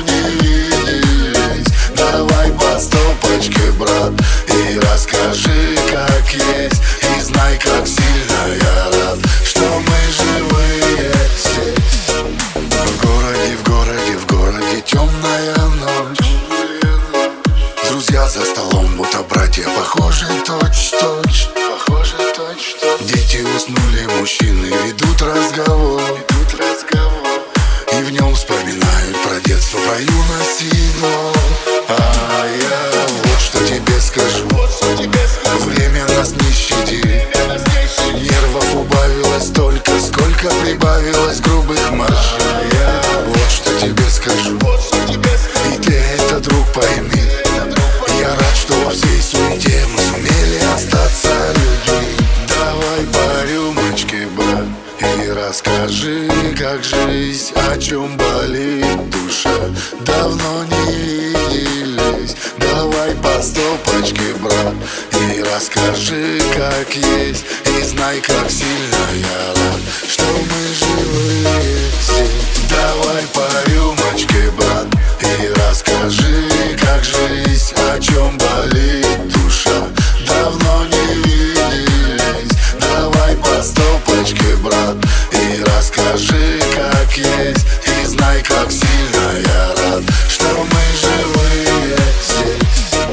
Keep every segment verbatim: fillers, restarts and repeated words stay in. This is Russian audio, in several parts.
не виделись. Давай по стопочке, брат, и расскажи, как есть. И знай, как сильно я рад, что мы живые здесь. В городе, в городе, в городе темная ночь. Друзья за столом, будто братья, похожи точь-точь. Похожи точь-точь. Дети уснули, мужчины ведут разговор. Ведут разговор. И в нем вспоминают про детство, про юность и год. А я вот что тебе скажу. Вот что тебе скажу. Время нас не щадит. Нервов убавилось столько, сколько прибавилось грубых марш. А я вот что тебе скажу. Вот что тебе скажу. И ты это, друг, пойми. Я рад, что во всей суете мы сумели остаться людьми. Давай по рюмочке, брат, и расскажи, как жизнь, о чем болит душа. Давно не виделись. Давай по стопочке, брат, и расскажи, как есть. И знай, как сильно я рад, что мы живые здесь. Давай по рюмочке, брат, и расскажи, как жизнь, о чем болит душа. Давно не виделись. Давай по стопочке, брат, и расскажи, как есть. И знай, как сильно я рад, что мы живые здесь.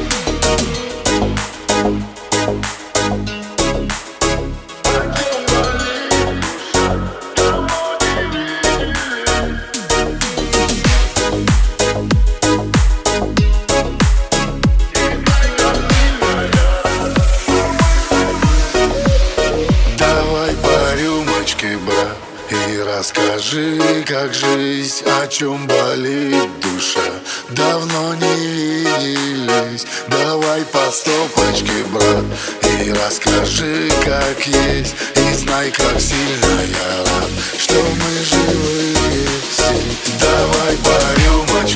Брат, и расскажи, как жизнь, о чем болит душа. Давно не виделись. Давай по стопочке, брат, и расскажи, как есть. И знай, как сильно я рад, что мы живые здесь. Давай по рюмочке.